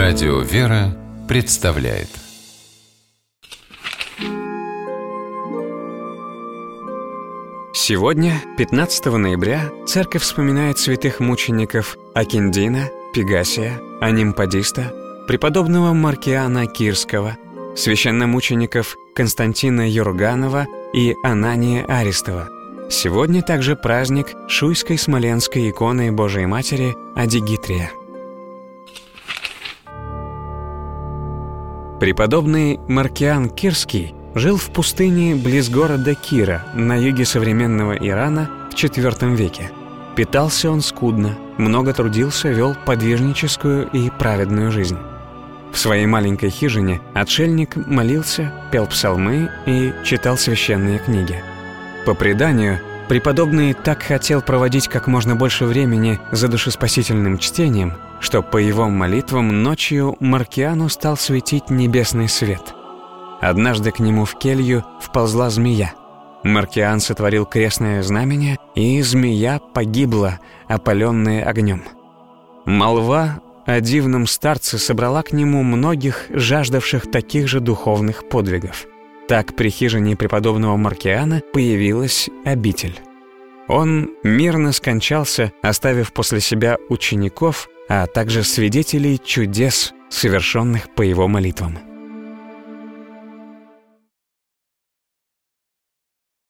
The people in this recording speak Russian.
Радио «Вера» представляет. Сегодня, 15 ноября, церковь вспоминает святых мучеников Акиндина, Пегасия, Анимпадиста, преподобного Маркиана Кирского, священномучеников Константина Юрганова и Анания Аристова. Сегодня также праздник Шуйской Смоленской иконы Божией Матери Адигитрия. Преподобный Маркиан Кирский жил в пустыне близ города Кира на юге современного Ирана в IV веке. Питался он скудно, много трудился, вел подвижническую и праведную жизнь. В своей маленькой хижине отшельник молился, пел псалмы и читал священные книги. По преданию, преподобный так хотел проводить как можно больше времени за душеспасительным чтением, что по его молитвам ночью Маркиану стал светить небесный свет. Однажды к нему в келью вползла змея. Маркиан сотворил крестное знамение, и змея погибла, опаленная огнем. Молва о дивном старце собрала к нему многих, жаждавших таких же духовных подвигов. Так при хижине преподобного Маркиана появилась обитель. Он мирно скончался, оставив после себя учеников, а также свидетелей чудес, совершенных по его молитвам.